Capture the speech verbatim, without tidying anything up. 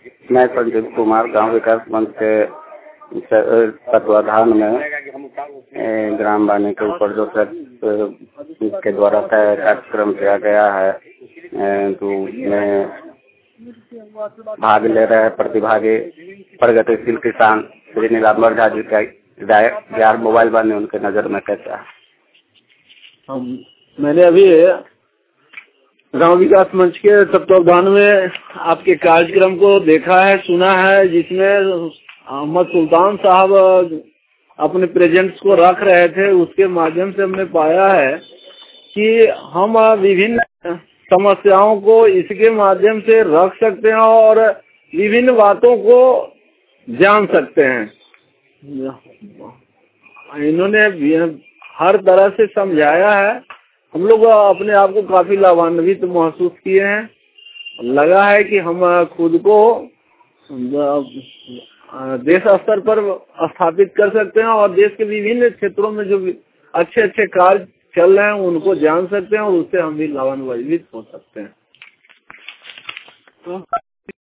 मैं संजीव कुमार गांव विकास मंच के तत्वाधान में ग्राम वाणी के ऊपर जो सर के द्वारा कार्यक्रम किया गया है, तो उसमें भाग ले रहे हैं प्रतिभागी प्रगतिशील किसान श्री नीलांबर झा जी का बिहार मोबाइल वाणी उनके नजर में कैसा है? हम मैंने अभी गांव विकास मंच के तत्वाधान में आपके कार्यक्रम को देखा है, सुना है, जिसमें अहमद सुल्तान साहब अपने प्रेजेंट्स को रख रहे थे। उसके माध्यम से हमने पाया है कि हम विभिन्न समस्याओं को इसके माध्यम से रख सकते हैं और विभिन्न बातों को जान सकते हैं। इन्होंने हर तरह से समझाया है। हम लोग अपने आप को काफी लाभान्वित महसूस किए हैं। लगा है कि हम खुद को देश स्तर पर स्थापित कर सकते हैं और देश के विभिन्न क्षेत्रों में जो अच्छे अच्छे कार्य चल रहे हैं उनको जान सकते हैं और उससे हम भी लाभान्वित हो सकते हैं। तो